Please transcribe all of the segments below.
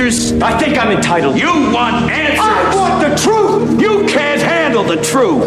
answers? I think I'm entitled. You want answers? I want the truth! You can't handle the truth.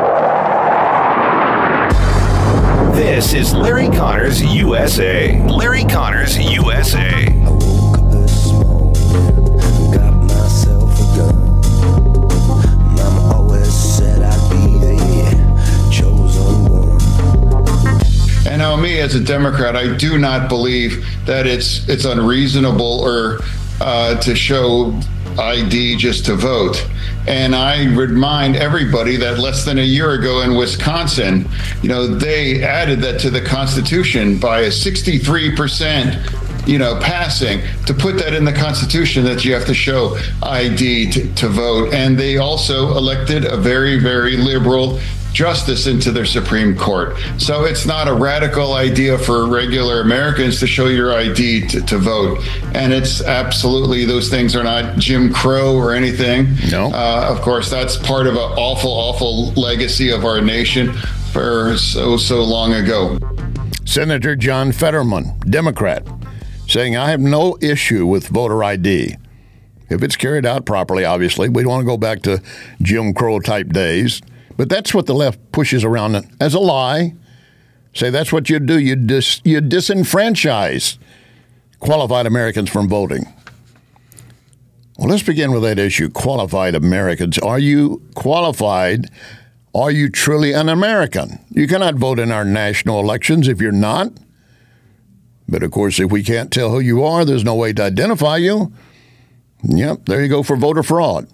This is Larry Connors USA. Larry Connors USA. I woke up this morning, got myself a gun. Mama always said I'd be the chosen one. And now, me as a Democrat, I do not believe that it's unreasonable or to show ID just to vote. And I remind everybody that less than a year ago in Wisconsin, they added that to the Constitution by a 63%, passing to put that in the Constitution that you have to show ID to vote. And they also elected a very, very liberal justice into their Supreme Court. So it's not a radical idea for regular Americans to show your ID to vote. And it's absolutely, those things are not Jim Crow or anything. No. Of course, that's part of an awful, awful legacy of our nation for so long ago. Senator John Fetterman, Democrat, saying, I have no issue with voter ID. If it's carried out properly, obviously. We don't want to go back to Jim Crow type days. But that's what the left pushes around as a lie. Say that's what you do. You disenfranchise qualified Americans from voting. Well, let's begin with that issue, qualified Americans. Are you qualified? Are you truly an American? You cannot vote in our national elections if you're not. But, of course, if we can't tell who you are, there's no way to identify you. Yep, there you go for voter fraud.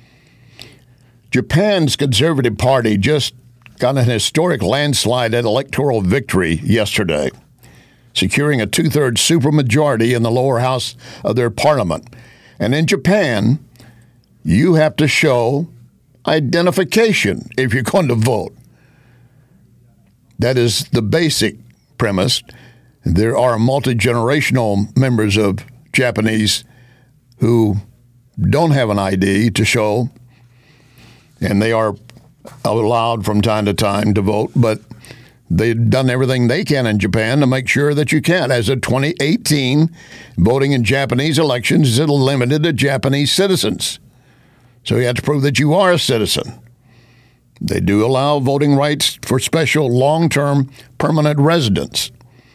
Japan's Conservative Party just got an historic landslide at electoral victory yesterday, securing a two-thirds supermajority in the lower house of their parliament. And in Japan, you have to show identification if you're going to vote. That is the basic premise. There are multi-generational members of Japanese who don't have an ID to show, and they are allowed from time to time to vote, but they've done everything they can in Japan to make sure that you can't. As of 2018, voting in Japanese elections is limited to Japanese citizens. So you have to prove that you are a citizen. They do allow voting rights for special long-term permanent residents.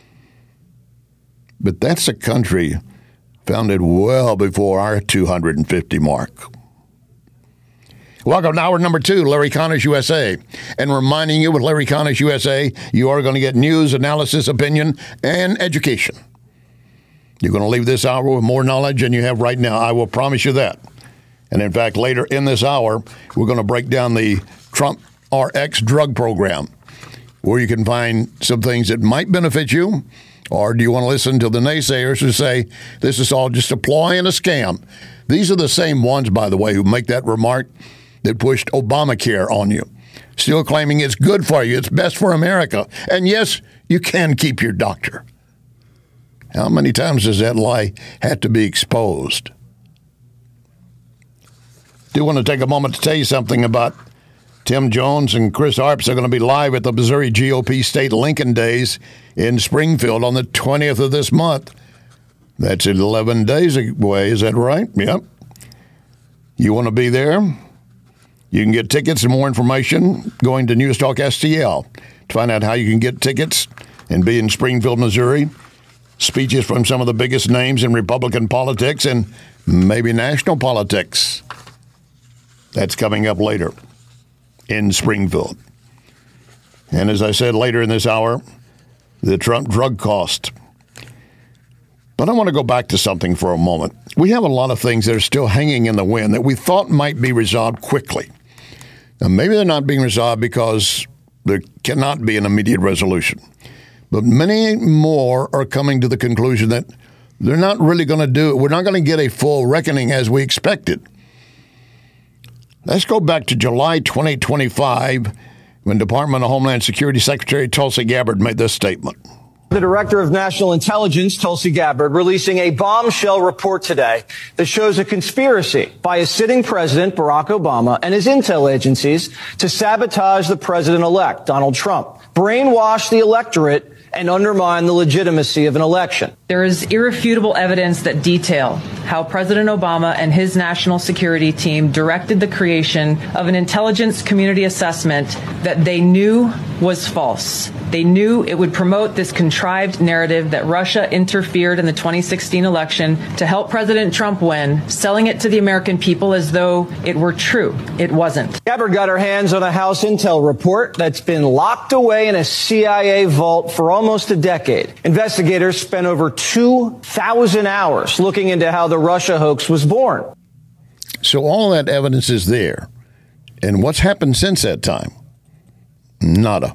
But that's a country founded well before our 250 mark. Welcome to hour number 2, Larry Connors USA. And reminding you with Larry Connors USA, you are going to get news, analysis, opinion, and education. You're going to leave this hour with more knowledge than you have right now. I will promise you that. And in fact, later in this hour, we're going to break down the Trump RX drug program, where you can find some things that might benefit you. Or do you want to listen to the naysayers who say this is all just a ploy and a scam? These are the same ones, by the way, who make that remark that pushed Obamacare on you, still claiming it's good for you, it's best for America. And yes, you can keep your doctor. How many times does that lie have to be exposed? Do want to take a moment to tell you something about Tim Jones and Chris Harps. They're going to be live at the Missouri GOP State Lincoln Days in Springfield on the 20th of this month. That's 11 days away. Is that right? Yep. You want to be there? You can get tickets and more information going to News Talk STL to find out how you can get tickets and be in Springfield, Missouri. Speeches from some of the biggest names in Republican politics and maybe national politics. That's coming up later in Springfield. And as I said later in this hour, the Trump drug cost. But I want to go back to something for a moment. We have a lot of things that are still hanging in the wind that we thought might be resolved quickly. Now, maybe they're not being resolved because there cannot be an immediate resolution. But many more are coming to the conclusion that they're not really going to do it. We're not going to get a full reckoning as we expected. Let's go back to July 2025 when Department of Homeland Security Secretary Tulsi Gabbard made this statement. The Director of National Intelligence, Tulsi Gabbard, releasing a bombshell report today that shows a conspiracy by a sitting president, Barack Obama, and his intel agencies to sabotage the president-elect, Donald Trump, brainwash the electorate, and undermine the legitimacy of an election. There is irrefutable evidence that detail how President Obama and his national security team directed the creation of an intelligence community assessment that they knew was false. They knew it would promote this contrived narrative that Russia interfered in the 2016 election to help President Trump win, selling it to the American people as though it were true. It wasn't. Gabbard got her hands on a House intel report that's been locked away in a CIA vault for almost a decade. Investigators spent over 2,000 hours looking into how the Russia hoax was born. So all that evidence is there. And what's happened since that time? Nada.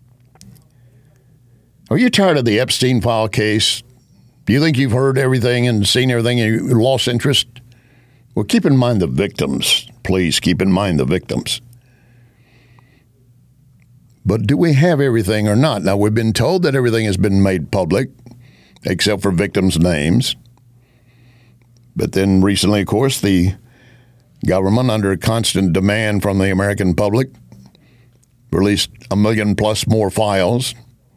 Are you tired of the Epstein file case? Do you think you've heard everything and seen everything and you lost interest? Well, keep in mind the victims. Please keep in mind the victims. But do we have everything or not? Now, we've been told that everything has been made public, except for victims' names. But then recently, of course, the government, under constant demand from the American public, released 1 million plus more files.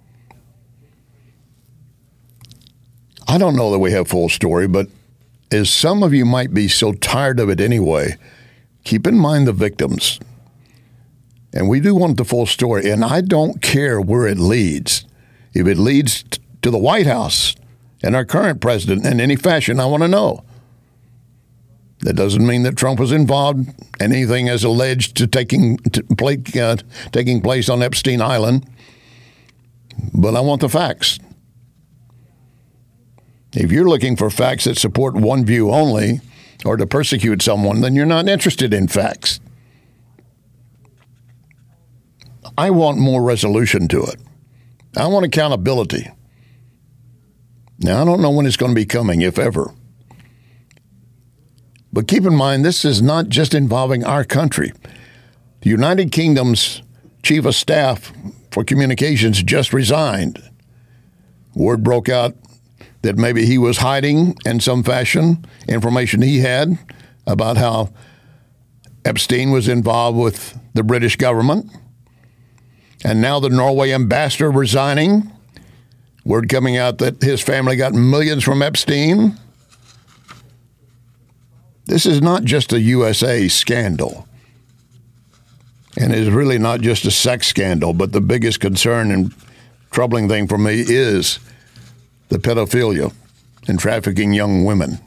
I don't know that we have full story, but as some of you might be so tired of it anyway, keep in mind the victims. And we do want the full story, and I don't care where it leads. If it leads to the White House and our current president in any fashion, I want to know. That doesn't mean that Trump was involved in anything as alleged to taking place on Epstein Island, but I want the facts. If you're looking for facts that support one view only or to persecute someone, then you're not interested in facts. I want more resolution to it. I want accountability. Now, I don't know when it's going to be coming, if ever. But keep in mind, this is not just involving our country. The United Kingdom's chief of staff for communications just resigned. Word broke out that maybe he was hiding in some fashion information he had about how Epstein was involved with the British government. And now the Norway ambassador resigning. Word coming out that his family got millions from Epstein. This is not just a USA scandal. And it is really not just a sex scandal, but the biggest concern and troubling thing for me is the pedophilia and trafficking young women.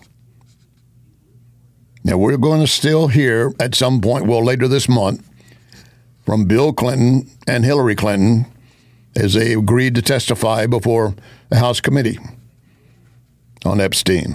Now, we're going to still hear at some point, well, later this month, from Bill Clinton and Hillary Clinton as they agreed to testify before the House committee on Epstein.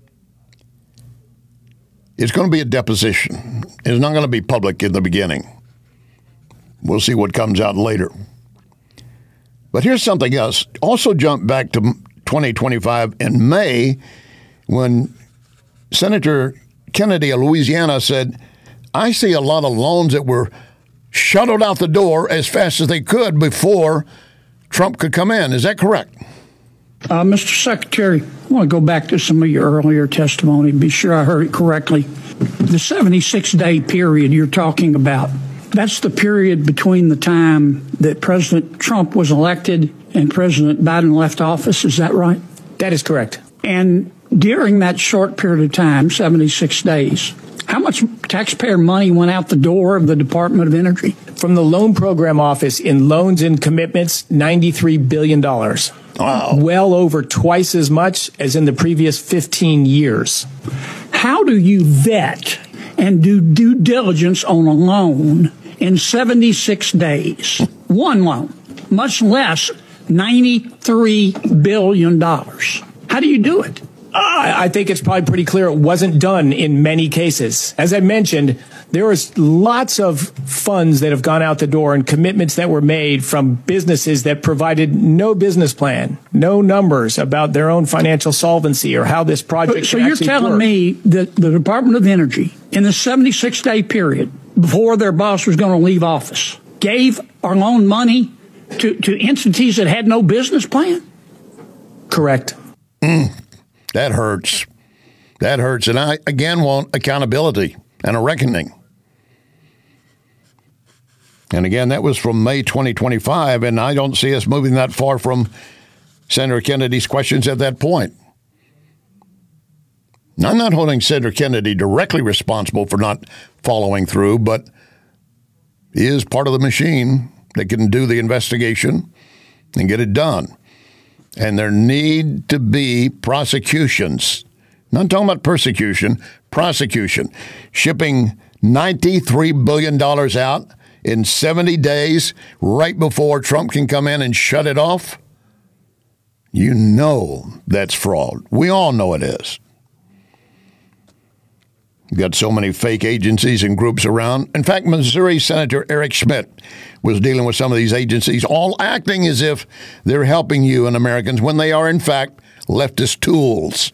It's going to be a deposition. It's not going to be public in the beginning. We'll see what comes out later. But here's something else. Also jump back to 2025 in May when Senator Kennedy of Louisiana said, I see a lot of loans that were shuttled out the door as fast as they could before Trump could come in. Is that correct? Mr. Secretary, I want to go back to some of your earlier testimony, be sure I heard it correctly. The 76-day period you're talking about, that's the period between the time that President Trump was elected and President Biden left office. Is that right? That is correct. And during that short period of time, 76 days, how much taxpayer money went out the door of the Department of Energy? From the Loan Program Office in loans and commitments, $93 billion. Wow. Well over twice as much as in the previous 15 years. How do you vet and do due diligence on a loan in 76 days? One loan, much less $93 billion. How do you do it? I think it's probably pretty clear it wasn't done in many cases. As I mentioned, there was lots of funds that have gone out the door and commitments that were made from businesses that provided no business plan, no numbers about their own financial solvency or how this project So you're telling me that the Department of Energy, in the 76-day period before their boss was going to leave office, gave or loaned money to entities that had no business plan? Correct. That hurts. That hurts. And I, again, want accountability and a reckoning. And again, that was from May 2025, and I don't see us moving that far from Senator Kennedy's questions at that point. I'm not holding Senator Kennedy directly responsible for not following through, but he is part of the machine that can do the investigation and get it done. And there need to be prosecutions. Not talking about persecution, prosecution. Shipping $93 billion out in 70 days right before Trump can come in and shut it off. You know that's fraud. We all know it is. You've got so many fake agencies and groups around. In fact, Missouri Senator Eric Schmidt was dealing with some of these agencies, all acting as if they're helping you and Americans when they are, in fact, leftist tools.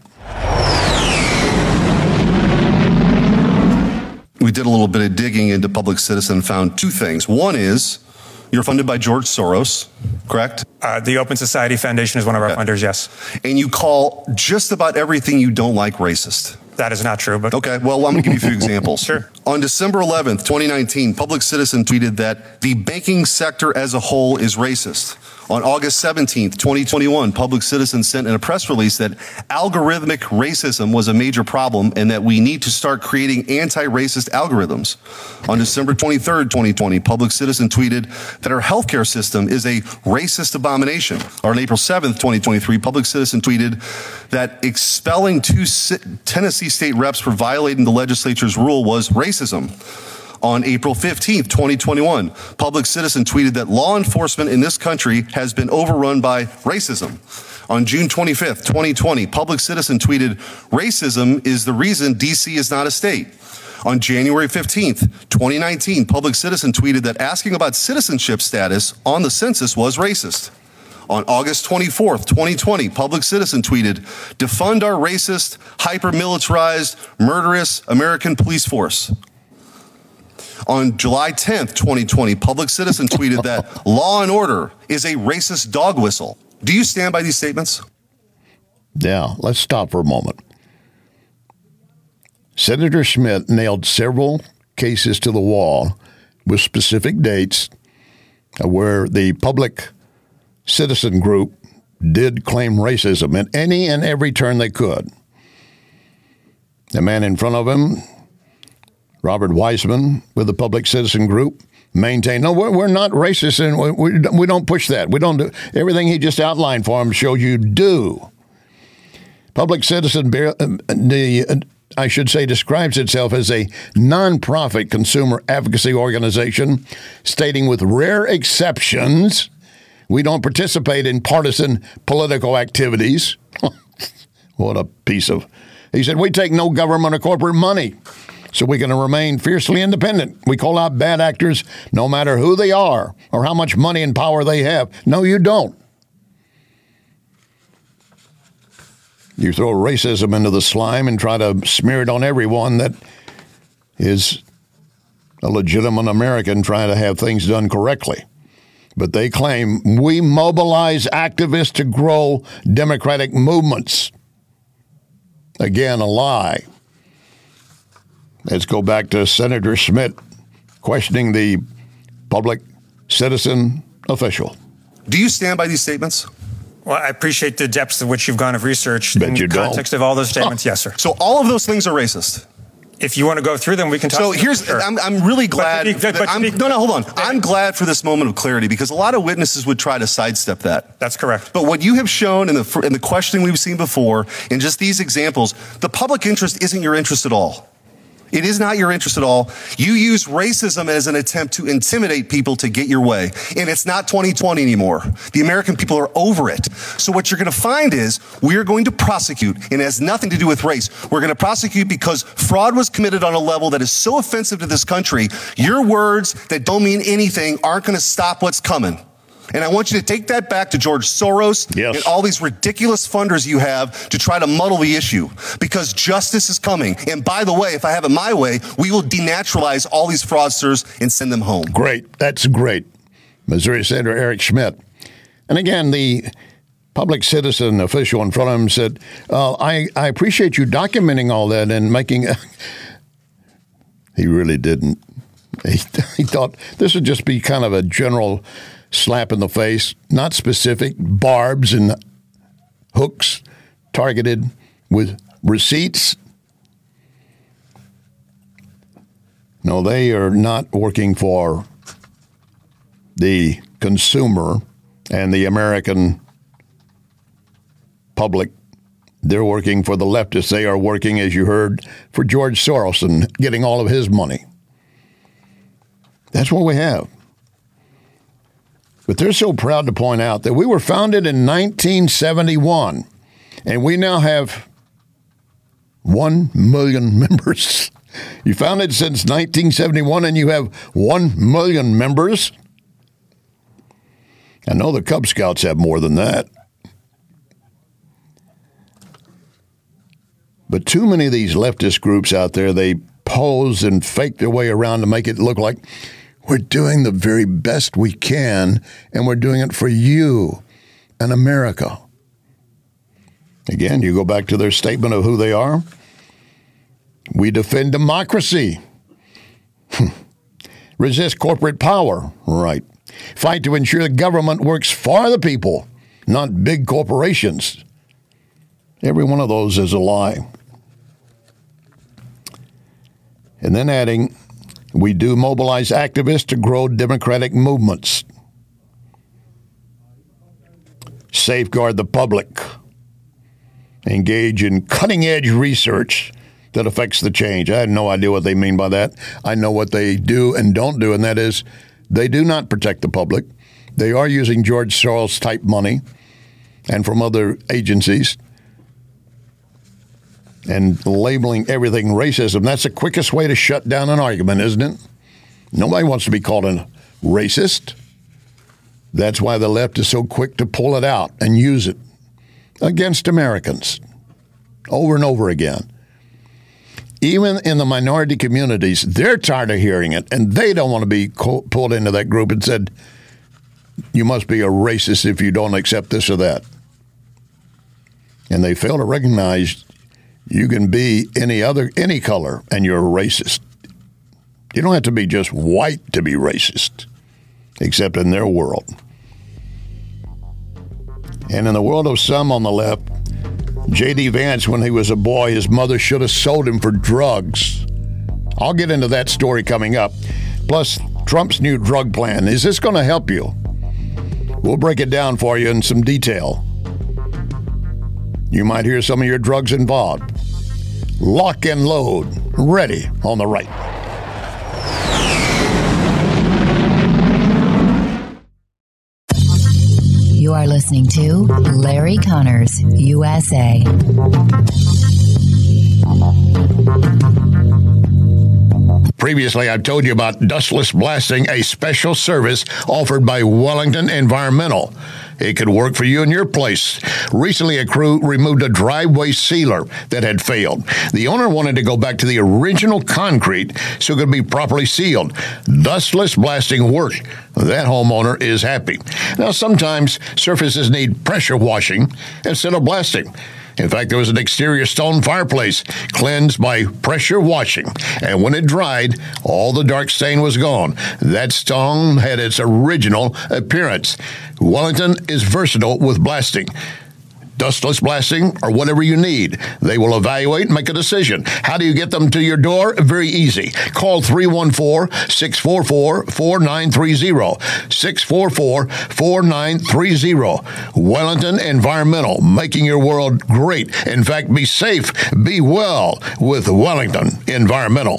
We did a little bit of digging into Public Citizen and found two things. One is you're funded by George Soros, correct? The Open Society Foundation is one of our funders, yes. And you call just about everything you don't like racist. That is not true, but... Okay, well, I'm going to give you a few examples. Sure. On December 11th, 2019, Public Citizen tweeted that the banking sector as a whole is racist. On August 17th, 2021, Public Citizen sent in a press release that algorithmic racism was a major problem and that we need to start creating anti-racist algorithms. On December 23rd, 2020, Public Citizen tweeted that our healthcare system is a racist abomination. On April 7th, 2023, Public Citizen tweeted that expelling two Tennessee state reps for violating the legislature's rule was racism. On April 15th, 2021, Public Citizen tweeted that law enforcement in this country has been overrun by racism. On June 25th, 2020, Public Citizen tweeted, racism is the reason D.C. is not a state. On January 15th, 2019, Public Citizen tweeted that asking about citizenship status on the census was racist. On August 24th, 2020, Public Citizen tweeted, defund our racist, hyper-militarized, murderous American police force. On July 10th, 2020, Public Citizen tweeted that law and order is a racist dog whistle. Do you stand by these statements? Yeah, let's stop for a moment. Senator Schmidt nailed several cases to the wall with specific dates where the Public Citizen group did claim racism at any and every turn they could. The man in front of him, Robert Weissman, with the Public Citizen Group, maintained, no, we're not racist, and we don't push that. We don't do everything he just outlined for him shows you do. Public Citizen, I should say, describes itself as a nonprofit consumer advocacy organization, stating with rare exceptions, we don't participate in partisan political activities. What a piece of... He said, we take no government or corporate money, so we can remain fiercely independent. We call out bad actors no matter who they are or how much money and power they have. No, you don't. You throw racism into the slime and try to smear it on everyone that is a legitimate American trying to have things done correctly. But they claim we mobilize activists to grow democratic movements. Again, a lie. Let's go back to Senator Schmidt questioning the Public Citizen official. Do you stand by these statements? Well, I appreciate the depths of which you've gone of research. In the context of all those statements, yes, sir. So all of those things are racist? If you want to go through them, we can talk. So here's, sure. I'm really glad. Hold on. I'm glad for this moment of clarity because a lot of witnesses would try to sidestep that. That's correct. But what you have shown in the questioning we've seen before, in just these examples, the public interest isn't your interest at all. It is not your interest at all. You use racism as an attempt to intimidate people to get your way. And it's not 2020 anymore. The American people are over it. So what you're going to find is we're going to prosecute, and it has nothing to do with race. We're going to prosecute because fraud was committed on a level that is so offensive to this country. Your words that don't mean anything aren't going to stop what's coming. And I want you to take that back to George Soros and all these ridiculous funders you have to try to muddle the issue because justice is coming. And by the way, if I have it my way, we will denaturalize all these fraudsters and send them home. Great. That's great. Missouri Senator Eric Schmidt. And again, the Public Citizen official in front of him said, I appreciate you documenting all that and making... He really didn't. He thought this would just be kind of a general slap in the face, not specific barbs and hooks targeted with receipts. No, they are not working for the consumer and the American public. They're working for the leftists. They are working, as you heard, for George Soros and getting all of his money. That's what we have. But they're so proud to point out that we were founded in 1971, and we now have 1 million members. You founded since 1971, and you have 1 million members. I know the Cub Scouts have more than that. But too many of these leftist groups out there, they pose and fake their way around to make it look like we're doing the very best we can, and we're doing it for you and America. Again, you go back to their statement of who they are. We defend democracy. Resist corporate power. Right. Fight to ensure the government works for the people, not big corporations. Every one of those is a lie. And then adding, we do mobilize activists to grow democratic movements. Safeguard the public. Engage in cutting-edge research that affects the change. I had no idea what they mean by that. I know what they do and don't do, and that is they do not protect the public. They are using George Soros-type money and from other agencies and labeling everything racism. That's the quickest way to shut down an argument, isn't it? Nobody wants to be called a racist. That's why the left is so quick to pull it out and use it against Americans over and over again. Even in the minority communities, they're tired of hearing it, and they don't want to be pulled into that group and said, you must be a racist if you don't accept this or that. And they fail to recognize you can be any color, and you're a racist. You don't have to be just white to be racist, except in their world. And in the world of some on the left, J.D. Vance, when he was a boy, his mother should have sold him for drugs. I'll get into that story coming up. Plus, Trump's new drug plan. Is this going to help you? We'll break it down for you in some detail. You might hear some of your drugs involved. Lock and load. Ready on the right. You are listening to Larry Connors, USA. Previously, I've told you about dustless blasting, a special service offered by Wellington Environmental. It could work for you in your place. Recently, a crew removed a driveway sealer that had failed. The owner wanted to go back to the original concrete so it could be properly sealed. Dustless blasting worked. That homeowner is happy. Now, sometimes surfaces need pressure washing instead of blasting. In fact, there was an exterior stone fireplace cleansed by pressure washing, and when it dried, all the dark stain was gone. That stone had its original appearance. Wellington is versatile with blasting. Dustless blasting, or whatever you need. They will evaluate and make a decision. How do you get them to your door? Very easy. Call 314-644-4930. 644-4930. Wellington Environmental, making your world great. In fact, be safe, be well with Wellington Environmental.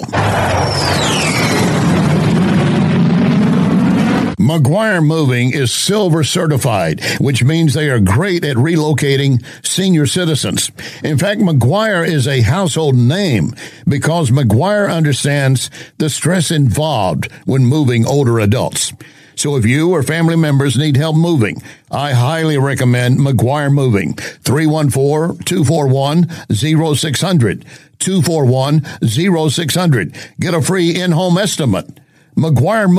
McGuire Moving is Silver certified, which means they are great at relocating senior citizens. In fact, McGuire is a household name because McGuire understands the stress involved when moving older adults. So if you or family members need help moving, I highly recommend McGuire Moving. 314-241-0600. 241-0600. Get a free in-home estimate.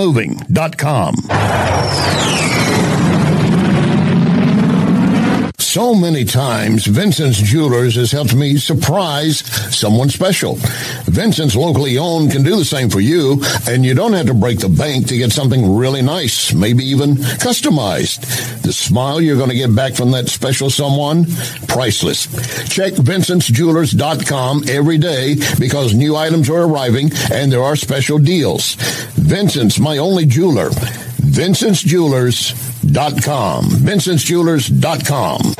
McGuireMoving.com. So many times, Vincent's Jewelers has helped me surprise someone special. Vincent's locally owned can do the same for you, and you don't have to break the bank to get something really nice, maybe even customized. The smile you're going to get back from that special someone, priceless. Check VincentsJewelers.com every day because new items are arriving and there are special deals. Vincent's, my only jeweler. VincentsJewelers.com. VincentsJewelers.com.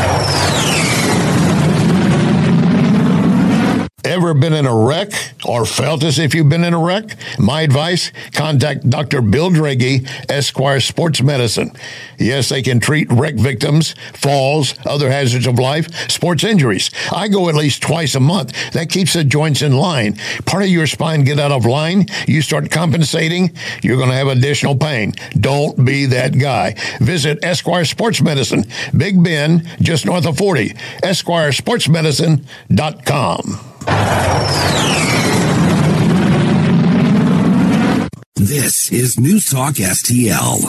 Ever been in a wreck or felt as if you've been in a wreck? My advice, contact Dr. Bill Draghi, Esquire Sports Medicine. Yes, they can treat wreck victims, falls, other hazards of life, sports injuries. I go at least twice a month. That keeps the joints in line. Part of your spine get out of line, you start compensating, you're going to have additional pain. Don't be that guy. Visit Esquire Sports Medicine, Big Bend, just north of 40. EsquireSportsMedicine.com. This is News Talk STL.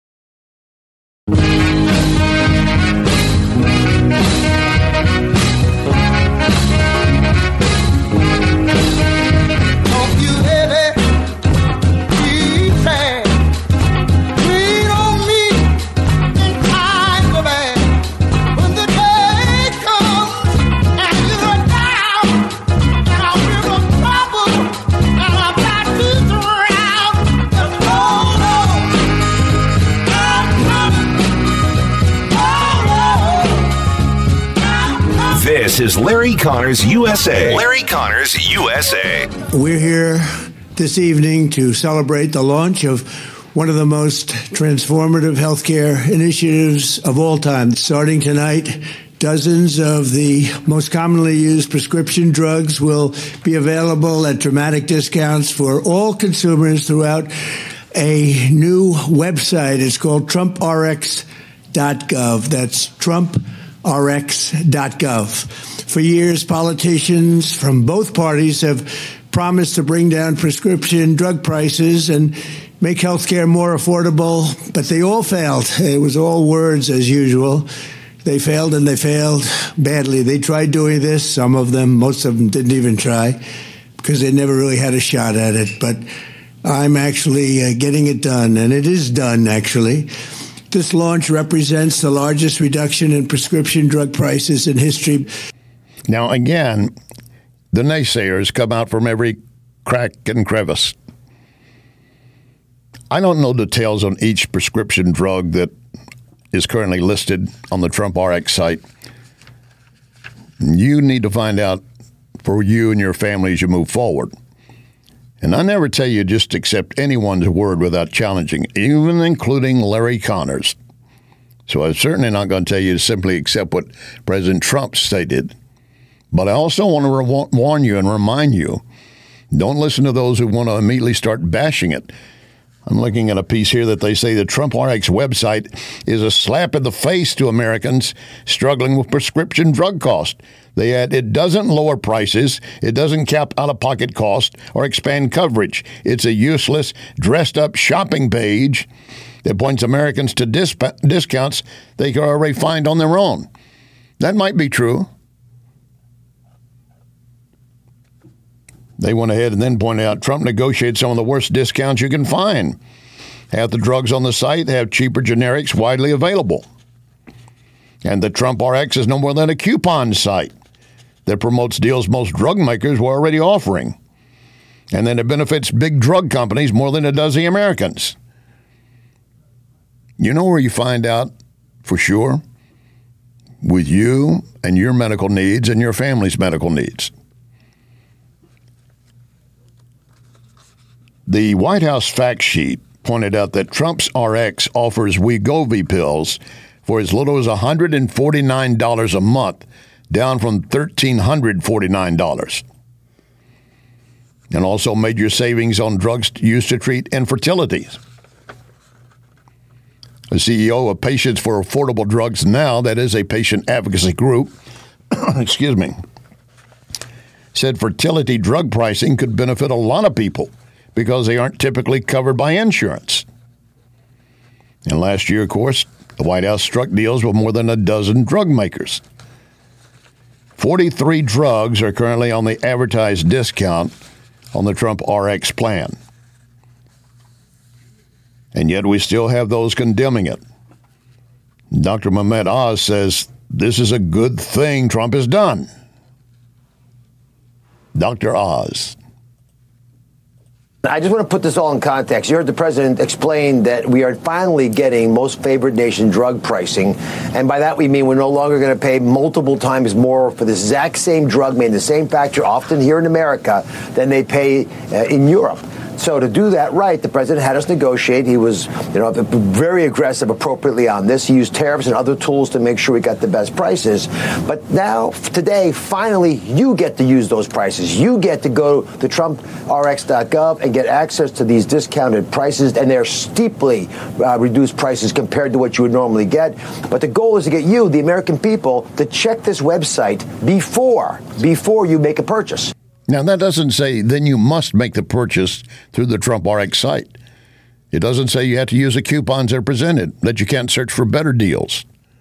This is Larry Connors USA. Larry Connors USA. We're here this evening to celebrate the launch of one of the most transformative healthcare initiatives of all time. Starting tonight, dozens of the most commonly used prescription drugs will be available at dramatic discounts for all consumers throughout a new website. It's called TrumpRx.gov. That's TrumpRx.gov. For years, politicians from both parties have promised to bring down prescription drug prices and make healthcare more affordable, but they all failed. It was all words as usual. They failed, and they failed badly. They tried doing this. Some of them, most of them didn't even try because they never really had a shot at it. But I'm actually getting it done, and it is done, actually. This launch represents the largest reduction in prescription drug prices in history. Now, again, the naysayers come out from every crack and crevice. I don't know details on each prescription drug that is currently listed on the Trump RX site. You need to find out for you and your family as you move forward. And I never tell you just accept anyone's word without challenging, even including Larry Connors. So I'm certainly not going to tell you to simply accept what President Trump stated. But I also want to warn you and remind you, don't listen to those who want to immediately start bashing it. I'm looking at a piece here that they say the Trump RX website is a slap in the face to Americans struggling with prescription drug costs. They add, it doesn't lower prices, it doesn't cap out-of-pocket costs or expand coverage. It's a useless, dressed-up shopping page that points Americans to discounts they can already find on their own. That might be true. They went ahead and then pointed out Trump negotiated some of the worst discounts you can find. Half the drugs on the site have cheaper generics widely available. And the Trump RX is no more than a coupon site that promotes deals most drug makers were already offering. And then it benefits big drug companies more than it does the Americans. You know where you find out for sure? With you and your medical needs and your family's medical needs. The White House fact sheet pointed out that Trump's RX offers Wegovy pills for as little as $149 a month, down from $1,349. And also major savings on drugs used to treat infertility. The CEO of Patients for Affordable Drugs Now, that is a patient advocacy group, excuse me, said fertility drug pricing could benefit a lot of people because they aren't typically covered by insurance. And last year, of course, The White House struck deals with more than a dozen drug makers. 43 drugs are currently on the advertised discount on the Trump RX plan. And yet we still have those condemning it. Dr. Mehmet Oz says this is a good thing Trump has done. Dr. Oz. I just want to put this all in context. You heard the president explain that we are finally getting most favored nation drug pricing. And by that, we mean we're no longer going to pay multiple times more for the exact same drug made in the same factory, often here in America, than they pay in Europe. So to do that right, the president had us negotiate. He was, very aggressive appropriately on this. He used tariffs and other tools to make sure we got the best prices. But now, today, finally, you get to use those prices. You get to go to TrumpRx.gov and get access to these discounted prices, and they're steeply reduced prices compared to what you would normally get. But the goal is to get you, the American people, to check this website before you make a purchase. Now, that doesn't say then you must make the purchase through the Trump RX site. It doesn't say you have to use the coupons that are presented, that you can't search for better deals.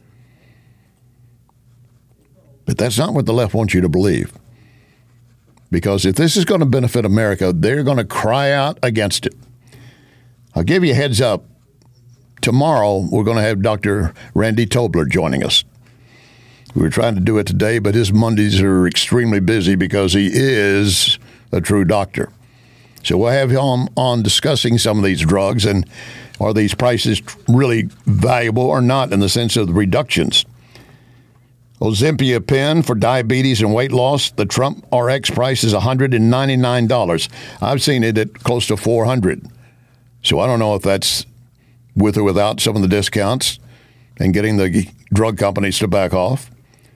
But that's not what the left wants you to believe. Because if this is going to benefit America, they're going to cry out against it. I'll give you a heads up. Tomorrow, we're going to have Dr. Randy Tobler joining us. We were trying to do it today, but his Mondays are extremely busy because he is a true doctor. So we'll have him on discussing some of these drugs and are these prices really valuable or not in the sense of the reductions. Ozempic pen for diabetes and weight loss, the Trump RX price is $199. I've seen it at close to $400. So I don't know if that's with or without some of the discounts and getting the drug companies to back off.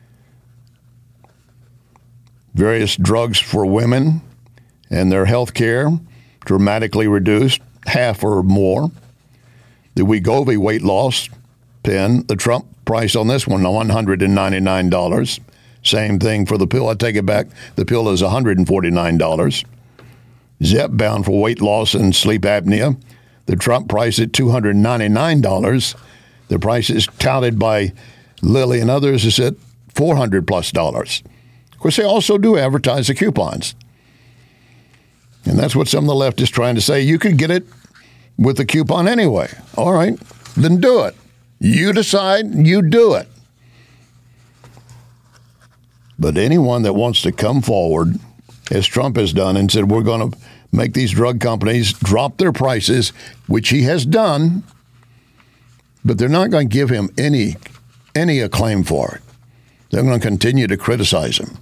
Various drugs for women and their health care dramatically reduced, half or more. The Wegovy weight loss pen, the Trump price on this one, $199. Same thing for the pill. I take it back. The pill is $149. Zepbound for weight loss and sleep apnea. The Trump price at $299. The price is touted by Lilly and others is at $400+. Of course, they also do advertise the coupons. And that's what some of the left is trying to say. You could get it with the coupon anyway. All right, then do it. You decide, you do it. But anyone that wants to come forward, as Trump has done, and said we're going to make these drug companies drop their prices, which he has done, but they're not going to give him any acclaim for it. They're going to continue to criticize him.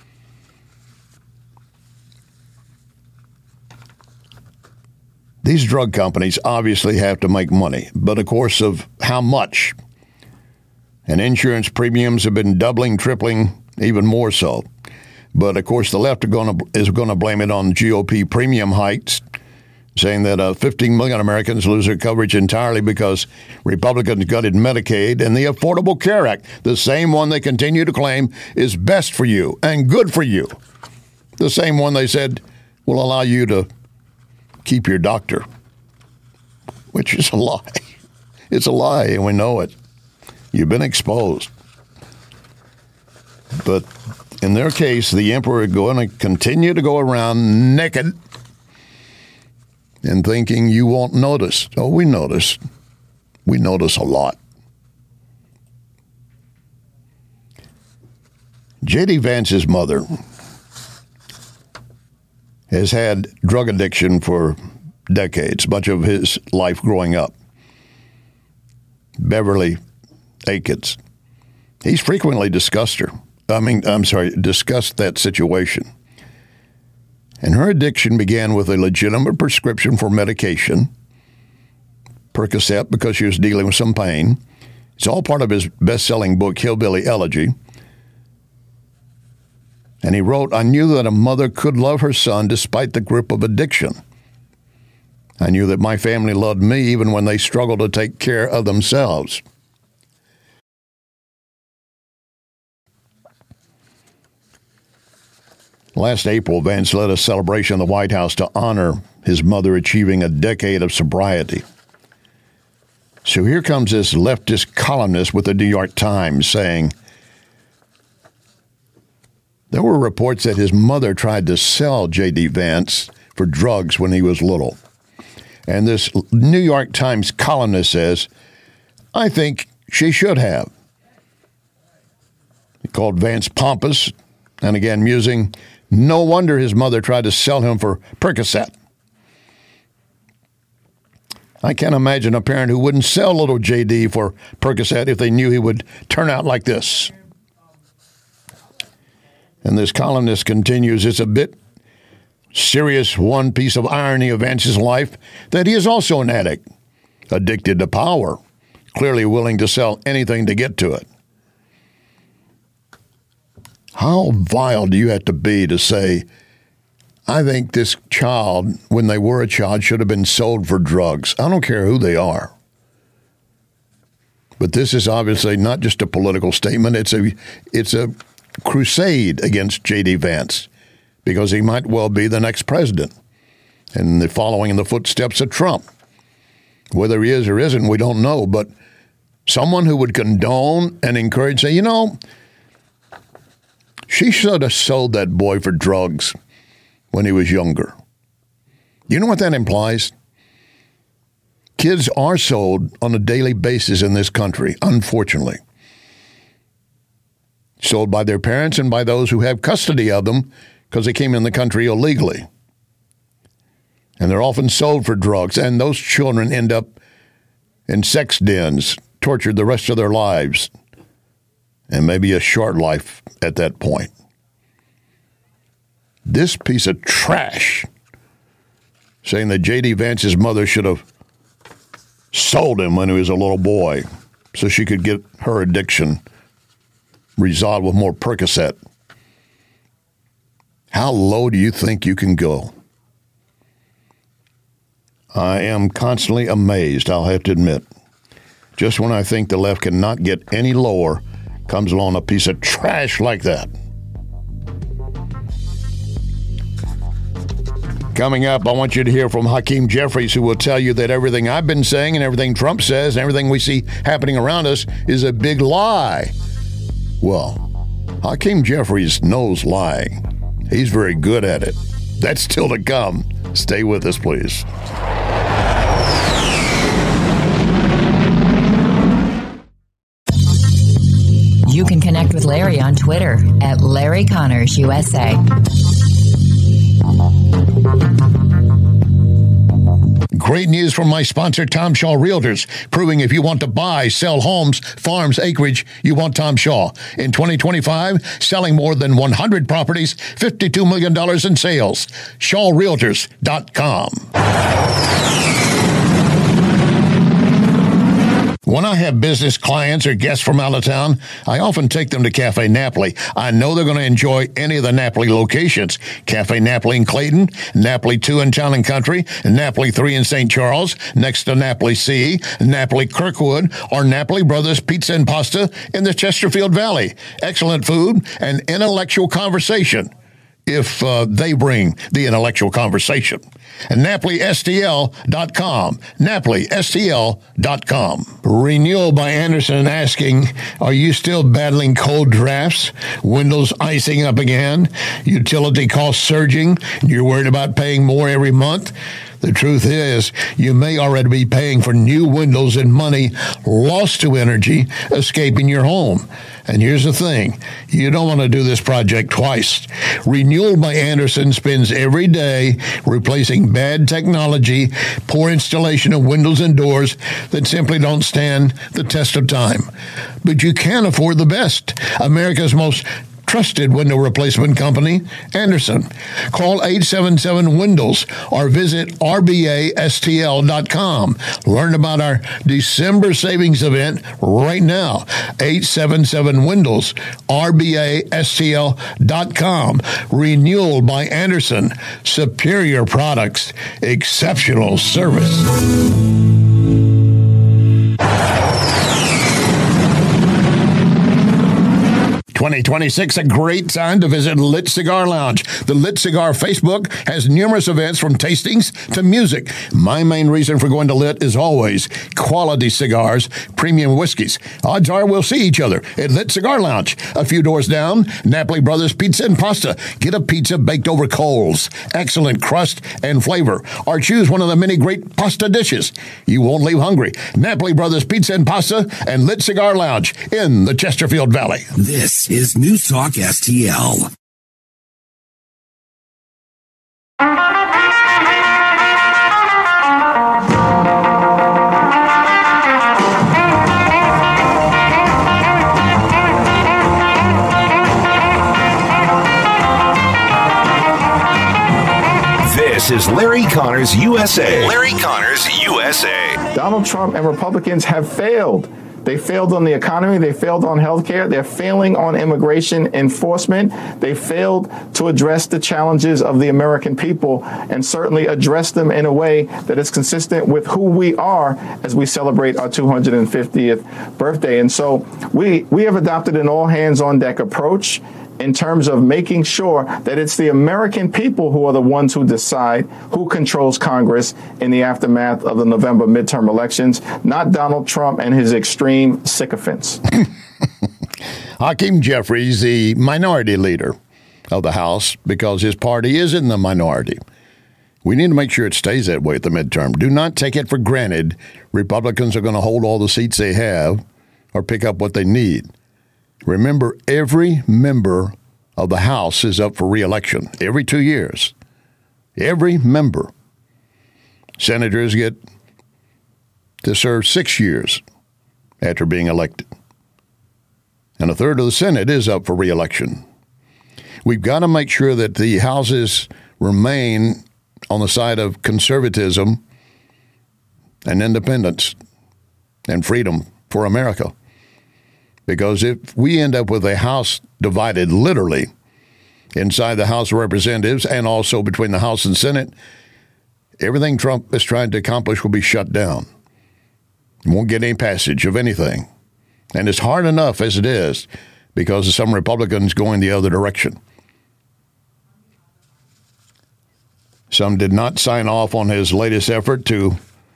These drug companies obviously have to make money, but of course of how much? And insurance premiums have been doubling, tripling, even more so. But of course the left is going to blame it on GOP premium hikes, saying that 15 million Americans lose their coverage entirely because Republicans gutted Medicaid and the Affordable Care Act, the same one they continue to claim is best for you and good for you. The same one they said will allow you to keep your doctor, which is a lie. It's a lie, and we know it. You've been exposed. But in their case, the emperor is going to continue to go around naked and thinking you won't notice. Oh, we notice. We notice a lot. J.D. Vance's mother has had drug addiction for decades, much of his life growing up. Beverly Akins. He's frequently discussed that situation. And her addiction began with a legitimate prescription for medication, Percocet, because she was dealing with some pain. It's all part of his best-selling book, Hillbilly Elegy. And he wrote, I knew that a mother could love her son despite the grip of addiction. I knew that my family loved me even when they struggled to take care of themselves. Last April, Vance led a celebration in the White House to honor his mother achieving a decade of sobriety. So here comes this leftist columnist with the New York Times saying there were reports that his mother tried to sell J.D. Vance for drugs when he was little. And this New York Times columnist says, I think she should have. He called Vance pompous and again musing, no wonder his mother tried to sell him for Percocet. I can't imagine a parent who wouldn't sell little J.D. for Percocet if they knew he would turn out like this. And this columnist continues, it's a bit serious one piece of irony of Vance's life that he is also an addict, addicted to power, clearly willing to sell anything to get to it. How vile do you have to be to say, I think this child, when they were a child, should have been sold for drugs. I don't care who they are. But this is obviously not just a political statement. It's a crusade against J.D. Vance because he might well be the next president and following in the footsteps of Trump. Whether he is or isn't, we don't know. But someone who would condone and encourage, say, she should have sold that boy for drugs when he was younger. You know what that implies? Kids are sold on a daily basis in this country, unfortunately. Sold by their parents and by those who have custody of them because they came in the country illegally. And they're often sold for drugs, and those children end up in sex dens, tortured the rest of their lives, and maybe a short life at that point. This piece of trash saying that J.D. Vance's mother should have sold him when he was a little boy so she could get her addiction resolved with more Percocet. How low do you think you can go? I am constantly amazed, I'll have to admit. Just when I think the left cannot get any lower, comes along a piece of trash like that. Coming up, I want you to hear from Hakeem Jeffries, who will tell you that everything I've been saying and everything Trump says and everything we see happening around us is a big lie. Well, Hakeem Jeffries knows lying. He's very good at it. That's still to come. Stay with us, please. You can connect with Larry on Twitter at Larry Connors USA. Great news from my sponsor, Tom Shaw Realtors, proving if you want to buy, sell homes, farms, acreage, you want Tom Shaw. In 2025, selling more than 100 properties, $52 million in sales. ShawRealtors.com. When I have business clients or guests from out of town, I often take them to Cafe Napoli. I know they're going to enjoy any of the Napoli locations. Cafe Napoli in Clayton, Napoli 2 in Town and Country, Napoli 3 in St. Charles, next to Napoli C, Napoli Kirkwood, or Napoli Brothers Pizza and Pasta in the Chesterfield Valley. Excellent food and intellectual conversation, if they bring the intellectual conversation. And NapoliSTL.com. NapoliSTL.com. Renewal by Anderson asking, are you still battling cold drafts? Windows icing up again? Utility costs surging? You're worried about paying more every month? The truth is, you may already be paying for new windows and money lost to energy escaping your home. And here's the thing, you don't want to do this project twice. Renewal by Anderson spends every day replacing bad technology, poor installation of windows and doors that simply don't stand the test of time. But you can afford the best. America's most trusted window replacement company, Anderson. Call 877-WINDOWS or visit RBASTL.com. Learn about our December savings event right now. 877-WINDOWS, RBASTL.com. Renewal by Anderson. Superior products, exceptional service. 2026, a great time to visit Lit Cigar Lounge. The Lit Cigar Facebook has numerous events from tastings to music. My main reason for going to Lit is always quality cigars, premium whiskeys. Odds are we'll see each other at Lit Cigar Lounge. A few doors down, Napoli Brothers Pizza and Pasta. Get a pizza baked over coals. Excellent crust and flavor. Or choose one of the many great pasta dishes. You won't leave hungry. Napoli Brothers Pizza and Pasta and Lit Cigar Lounge in the Chesterfield Valley. This is News Talk STL. This is Larry Connors USA. Larry Connors USA. Donald Trump and Republicans have failed. They failed on the economy. They failed on health care. They're failing on immigration enforcement. They failed to address the challenges of the American people and certainly address them in a way that is consistent with who we are as we celebrate our 250th birthday. And so we have adopted an all-hands-on-deck approach in terms of making sure that it's the American people who are the ones who decide who controls Congress in the aftermath of the November midterm elections, not Donald Trump and his extreme sycophants. Hakeem Jeffries, the minority leader of the House, because his party is in the minority. We need to make sure it stays that way at the midterm. Do not take it for granted Republicans are going to hold all the seats they have or pick up what they need. Remember, every member of the House is up for re-election every 2 years. Every member. Senators get to serve 6 years after being elected. And a third of the Senate is up for re-election. We've got to make sure that the houses remain on the side of conservatism and independence and freedom for America. Because if we end up with a House divided literally inside the House of Representatives and also between the House and Senate, everything Trump is trying to accomplish will be shut down. You won't get any passage of anything. And it's hard enough as it is because of some Republicans going the other direction. Some did not sign off on his latest effort to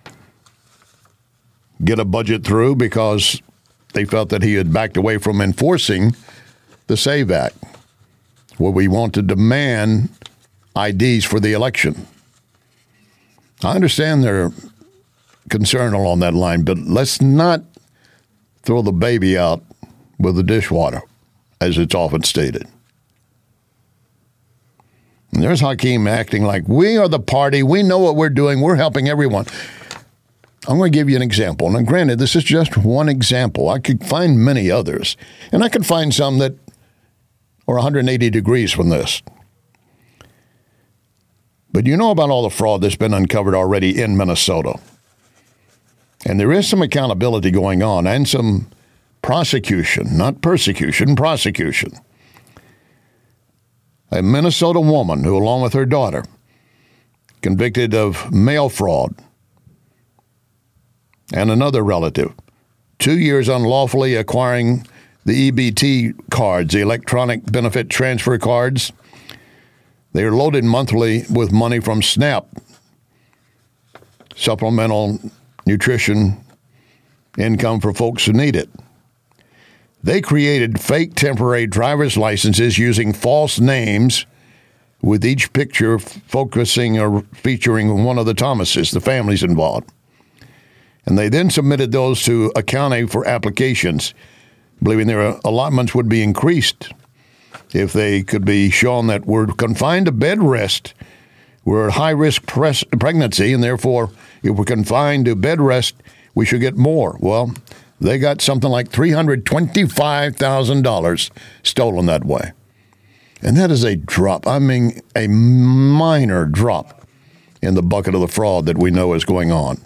get a budget through because they felt that he had backed away from enforcing the SAVE Act, where we want to demand IDs for the election. I understand their concern along that line, but let's not throw the baby out with the dishwater, as it's often stated. And there's Hakeem acting like we are the party, we know what we're doing, we're helping everyone. I'm going to give you an example. Now, granted, this is just one example. I could find many others, and I could find some that are 180 degrees from this. But you know about all the fraud that's been uncovered already in Minnesota. And there is some accountability going on and some prosecution, not persecution, prosecution. A Minnesota woman who, along with her daughter, convicted of mail fraud, and another relative, 2 years unlawfully acquiring the EBT cards, the electronic benefit transfer cards. They are loaded monthly with money from SNAP, supplemental nutrition income for folks who need it. They created fake temporary driver's licenses using false names with each picture focusing or featuring one of the Thomases, the families involved. And they then submitted those to a county for applications, believing their allotments would be increased if they could be shown that we're confined to bed rest, we're at high-risk pregnancy, and therefore, if we're confined to bed rest, we should get more. Well, they got something like $325,000 stolen that way. And that is a drop, I mean a minor drop in the bucket of the fraud that we know is going on.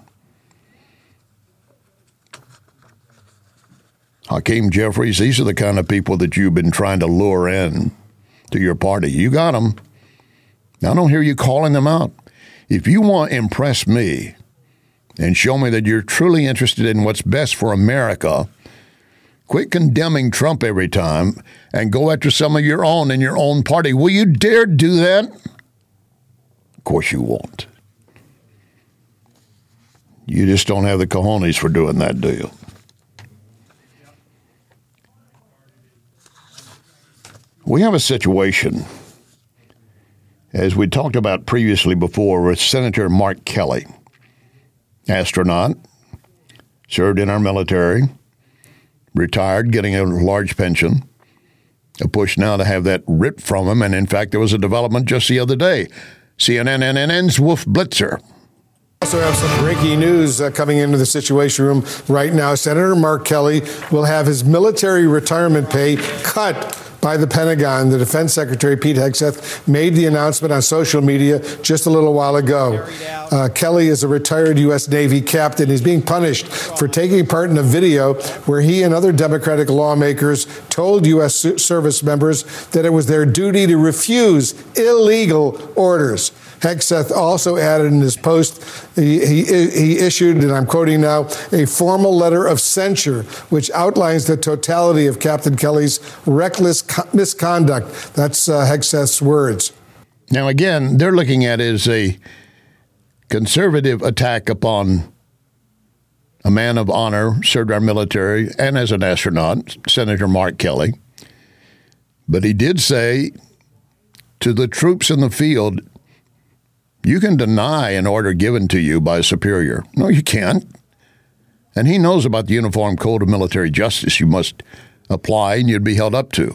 Hakeem Jeffries, these are the kind of people that you've been trying to lure in to your party. You got them. I don't hear you calling them out. If you want to impress me and show me that you're truly interested in what's best for America, Quit condemning Trump every time and go after some of your own in your own party. Will you dare do that? Of course you won't. You just don't have the cojones for doing that, do you? We have a situation, as we talked about previously before, with Senator Mark Kelly, astronaut, served in our military, retired, getting a large pension, a push now to have that ripped from him. And in fact, there was a development just the other day. CNN's Wolf Blitzer. Also have some breaking news coming into the Situation Room right now. Senator Mark Kelly will have his military retirement pay cut by the Pentagon. The Defense Secretary, Pete Hegseth, made the announcement on social media just a little while ago. Kelly is a retired U.S. Navy captain. He's being punished for taking part in a video where he and other Democratic lawmakers told U.S. service members that it was their duty to refuse illegal orders. Hegseth also added in his post, he issued, and I'm quoting now, a formal letter of censure, which outlines the totality of Captain Kelly's reckless misconduct. That's Hegseth's words. Now, again, they're looking at it as a conservative attack upon a man of honor, served our military, and as an astronaut, Senator Mark Kelly. But he did say to the troops in the field, you can deny an order given to you by a superior. No, you can't. And he knows about the Uniform Code of Military Justice you must apply and you'd be held up to.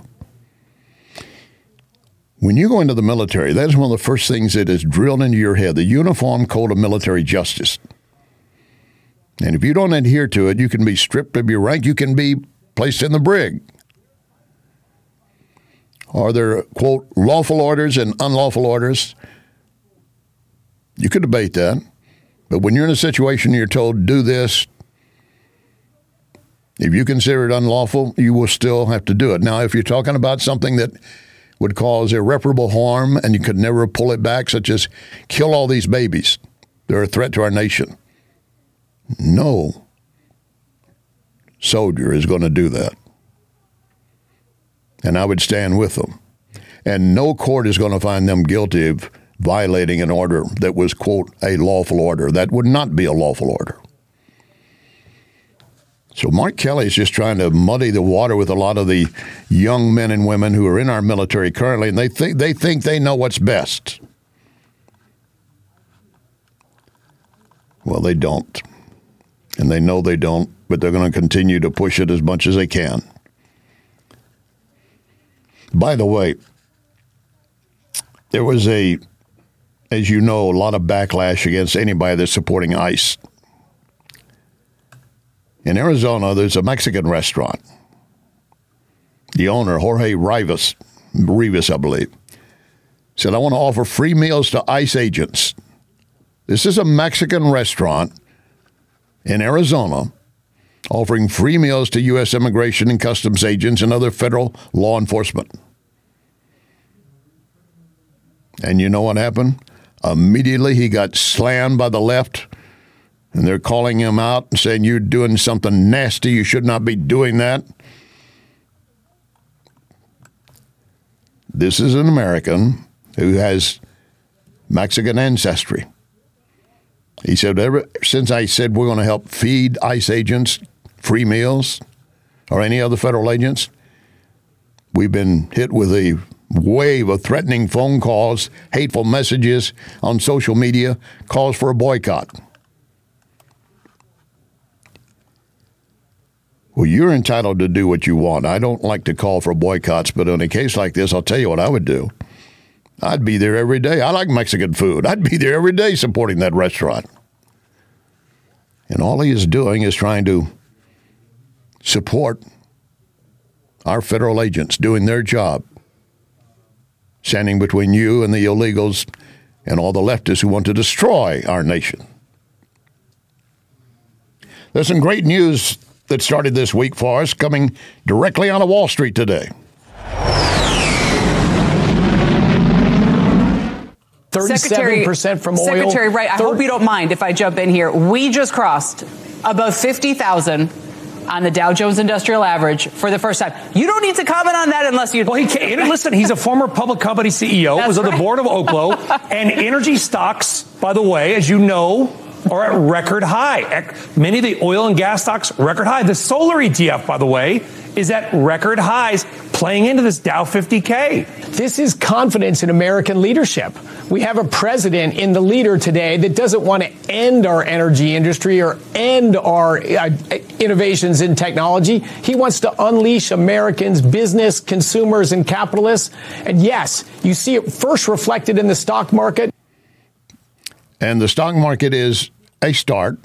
When you go into the military, that is one of the first things that is drilled into your head, the Uniform Code of Military Justice. And if you don't adhere to it, you can be stripped of your rank. You can be placed in the brig. Are there, quote, lawful orders and unlawful orders? You could debate that, but when you're in a situation you're told, do this, if you consider it unlawful, you will still have to do it. Now, if you're talking about something that would cause irreparable harm and you could never pull it back, such as kill all these babies, they're a threat to our nation. No soldier is going to do that. And I would stand with them. And no court is going to find them guilty of violating an order that was, quote, a lawful order. That would not be a lawful order. So Mark Kelly is just trying to muddy the water with a lot of the young men and women who are in our military currently, and they think they know what's best. Well, they don't. And they know they don't, but they're going to continue to push it as much as they can. By the way, there was as you know, a lot of backlash against anybody that's supporting ICE. In Arizona, there's a Mexican restaurant. The owner, Jorge Rivas, I believe, said, I want to offer free meals to ICE agents. This is a Mexican restaurant in Arizona offering free meals to U.S. Immigration and Customs agents and other federal law enforcement. And you know what happened? Immediately he got slammed by the left, and they're calling him out and saying, you're doing something nasty. You should not be doing that. This is an American who has Mexican ancestry. He said, ever since I said we're going to help feed ICE agents free meals or any other federal agents, we've been hit with a wave of threatening phone calls, hateful messages on social media, calls for a boycott. Well, you're entitled to do what you want. I don't like to call for boycotts, but in a case like this, I'll tell you what I would do. I'd be there every day. I like Mexican food. I'd be there every day supporting that restaurant. And all he is doing is trying to support our federal agents doing their job, standing between you and the illegals and all the leftists who want to destroy our nation. There's some great news that started this week for us, coming directly out of Wall Street today. 37% from oil. Secretary Wright, I hope you don't mind if I jump in here. We just crossed above 50,000 on the Dow Jones Industrial Average for the first time. You don't need to comment on that unless you... Well, he can't. Listen, he's a former public company CEO, was on the board of Oklo, and energy stocks, by the way, as you know, are at record high. Many of the oil and gas stocks, record high. The solar ETF, by the way, is at record highs, playing into this Dow 50K. This is confidence in American leadership. We have a president in the leader today that doesn't want to end our energy industry or end our innovations in technology. He wants to unleash Americans, business, consumers, and capitalists. And yes, you see it first reflected in the stock market. And the stock market is a start.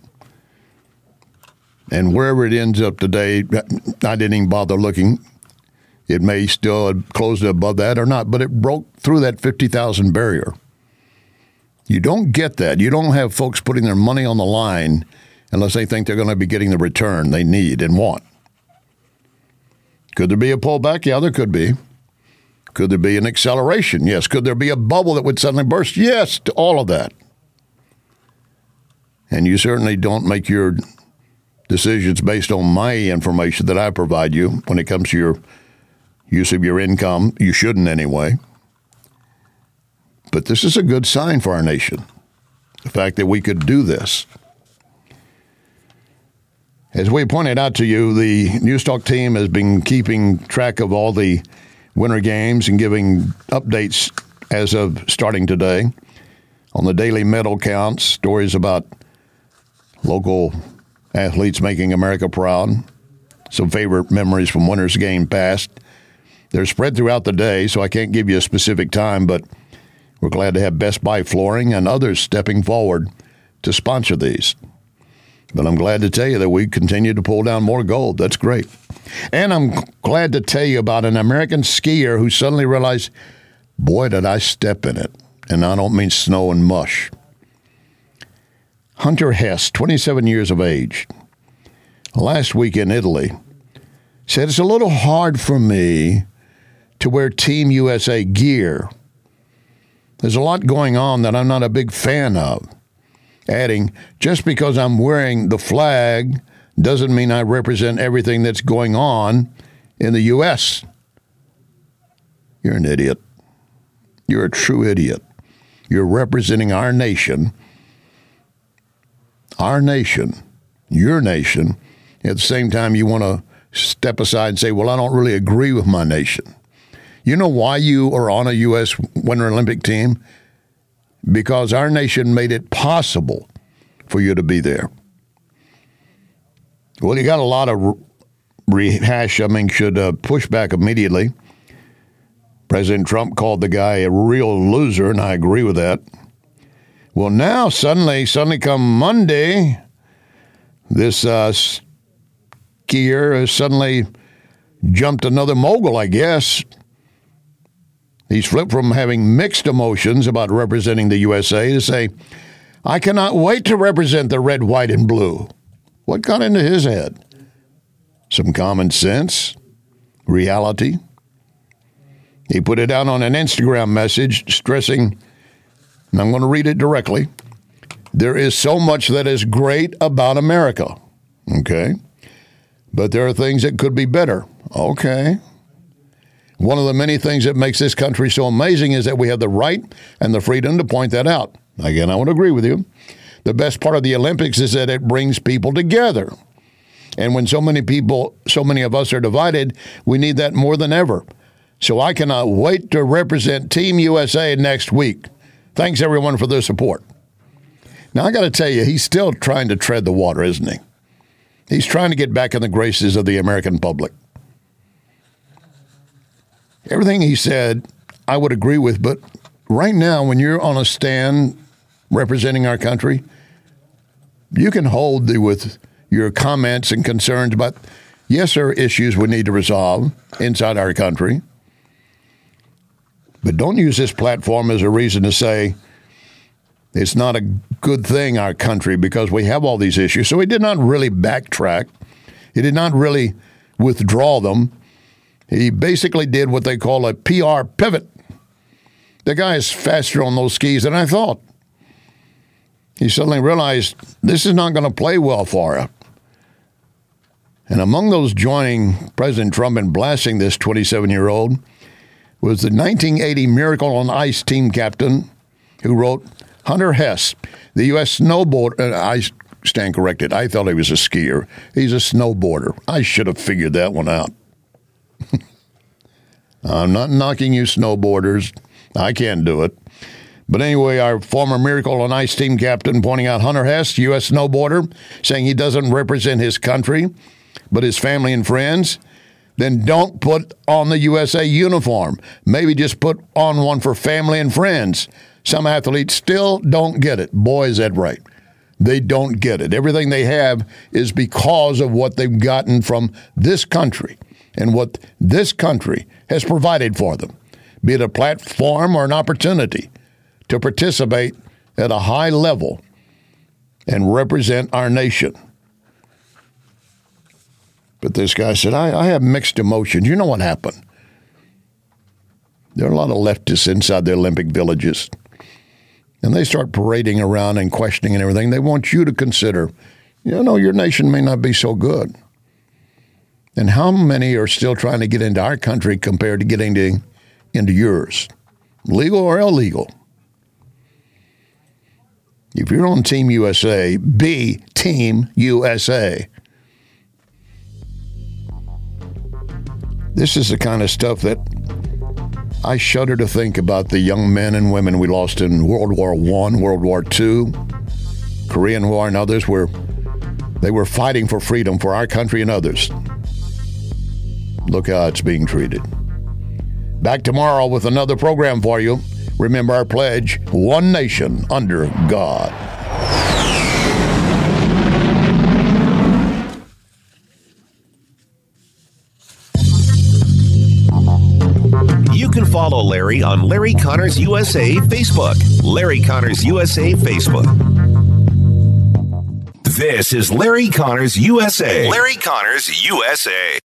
And wherever it ends up today, I didn't even bother looking. It may still have closed above that or not, but it broke through that 50,000 barrier. You don't get that. You don't have folks putting their money on the line unless they think they're going to be getting the return they need and want. Could there be a pullback? Yeah, there could be. Could there be an acceleration? Yes. Could there be a bubble that would suddenly burst? Yes, to all of that. And you certainly don't make your decisions based on my information that I provide you when it comes to your use of your income. You shouldn't anyway. But this is a good sign for our nation, the fact that we could do this. As we pointed out to you, the Newstalk team has been keeping track of all the winter games and giving updates as of starting today on the daily medal counts, stories about local athletes making America proud, some favorite memories from winter's game past. They're spread throughout the day, so I can't give you a specific time, but we're glad to have Best Buy Flooring and others stepping forward to sponsor these. But I'm glad to tell you that we continue to pull down more gold. That's great. And I'm glad to tell you about an American skier who suddenly realized, boy, did I step in it. And I don't mean snow and mush. Hunter Hess, 27 years of age, last week in Italy, said it's a little hard for me to wear Team USA gear. There's a lot going on that I'm not a big fan of. Adding, just because I'm wearing the flag doesn't mean I represent everything that's going on in the U.S. You're an idiot. You're a true idiot. You're representing our nation, your nation. At the same time, you want to step aside and say, well, I don't really agree with my nation. You know why you are on a U.S. Winter Olympic team? Because our nation made it possible for you to be there. Well, you got a lot of should push back immediately. President Trump called the guy a real loser, and I agree with that. Well, now suddenly come Monday, this skier has suddenly jumped another mogul, I guess. He's flipped from having mixed emotions about representing the USA to say, I cannot wait to represent the red, white, and blue. What got into his head? Some common sense? Reality? He put it out on an Instagram message stressing, and I'm going to read it directly, there is so much that is great about America. Okay? But there are things that could be better. Okay. One of the many things that makes this country so amazing is that we have the right and the freedom to point that out. Again, I would agree with you. The best part of the Olympics is that it brings people together. And when so many of us are divided, we need that more than ever. So I cannot wait to represent Team USA next week. Thanks, everyone, for their support. Now, I got to tell you, he's still trying to tread the water, isn't he? He's trying to get back in the graces of the American public. Everything he said, I would agree with, but right now, when you're on a stand representing our country, you can hold with your comments and concerns about, yes, there are issues we need to resolve inside our country, but don't use this platform as a reason to say it's not a good thing, our country, because we have all these issues. So he did not really backtrack. He did not really withdraw them. He basically did what they call a PR pivot. The guy is faster on those skis than I thought. He suddenly realized this is not going to play well for him. And among those joining President Trump in blasting this 27-year-old was the 1980 Miracle on Ice team captain who wrote, Hunter Hess, the U.S. snowboarder. I stand corrected. I thought he was a skier. He's a snowboarder. I should have figured that one out. I'm not knocking you snowboarders. I can't do it. But anyway, our former Miracle on Ice team captain pointing out Hunter Hess, U.S. snowboarder, saying he doesn't represent his country, but his family and friends. Then don't put on the USA uniform. Maybe just put on one for family and friends. Some athletes still don't get it. Boy, is that right. They don't get it. Everything they have is because of what they've gotten from this country and what this country has provided for them, be it a platform or an opportunity to participate at a high level and represent our nation. But this guy said, I have mixed emotions. You know what happened? There are a lot of leftists inside the Olympic villages, and they start parading around and questioning and everything. They want you to consider, your nation may not be so good. And how many are still trying to get into our country compared to getting into yours? Legal or illegal? If you're on Team USA, be Team USA. This is the kind of stuff that I shudder to think about the young men and women we lost in World War I, World War II, Korean War, and others, where they were fighting for freedom for our country and others. Look how it's being treated. Back tomorrow with another program for you. Remember our pledge, one nation under God. You can follow Larry on Larry Connors USA Facebook. Larry Connors USA Facebook. This is Larry Connors USA. Larry Connors USA.